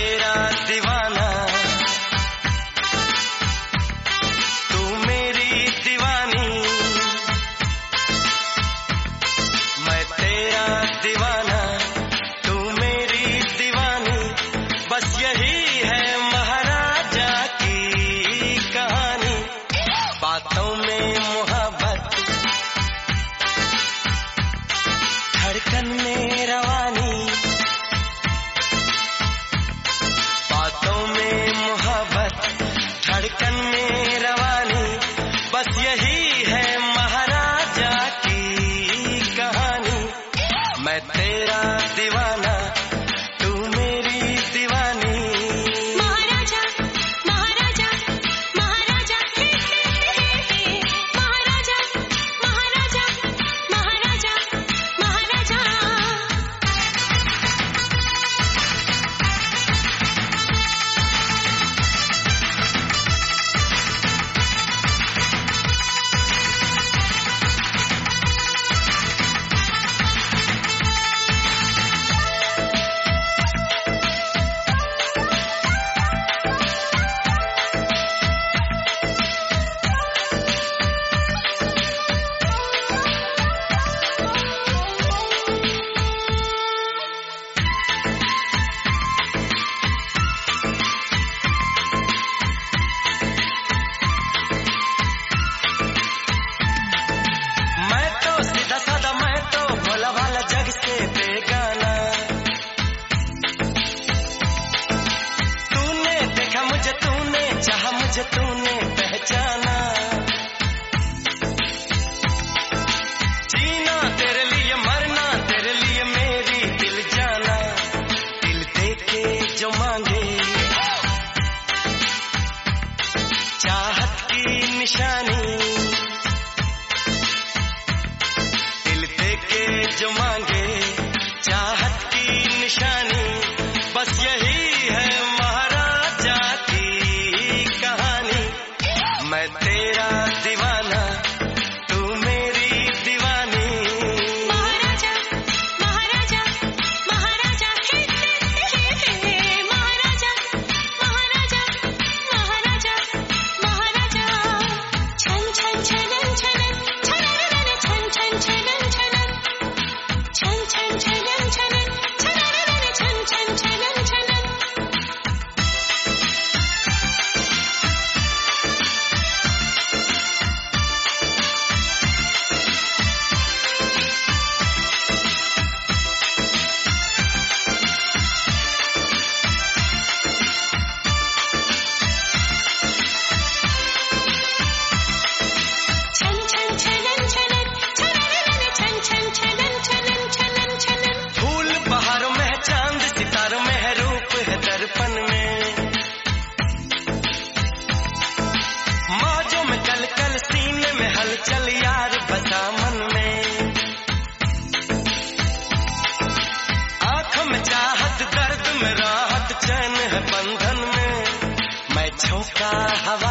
तेरा दीवाना, तू मेरी दीवानी। मैं तेरा दीवाना, तू मेरी दीवानी। बस यही है महाराजा की कहानी। बातों में मोहब्बत, धड़कन में रवानी। बातों में मोहब्बत, धड़कन में रवानी। बस यही है महाराजा की कहानी। मैं तेरा दीवाना, तू मेरी दीवानी। महाराजा महाराजा महाराजा हे हे हे महाराजा महाराजा महाराजा महाराजा। मैं तो सीधा साधा, मैं तो भोला भाला, जग से बेगाना। तूने देखा मुझे, तूने चाहा मुझे, तूने पहचाना। जीना तेरे लिए, मरना तेरे लिए, मेरी दिल जाना। दिल दे के जो मांगे, चाहत की निशानी। दिल दे के जो मांगे, चाहत की निशानी। बस यही है महाराजा की कहानी। मैं तेरा दीवाना, तू मेरी दीवानी। महाराजा महाराजा महाराजा हे हे हे महाराजा महाराजा महाराजा महाराजा। छन छन छनन छनन छनन छन छन छनन छनन छन छन छनन छनन छनन छन छन छनन छनन। छन छन छनन छनन छनन छन छन छनन छनन छनन छनन। फूल बहारों में है, चांद सितारों में है, रूप है दर्पण में। मौजों में कल कल, सीने में हलचल, यार बसा मन में। आंखों में चाहत, दर्द में राहत, चैन है बंधन में। मैं झोंका हवा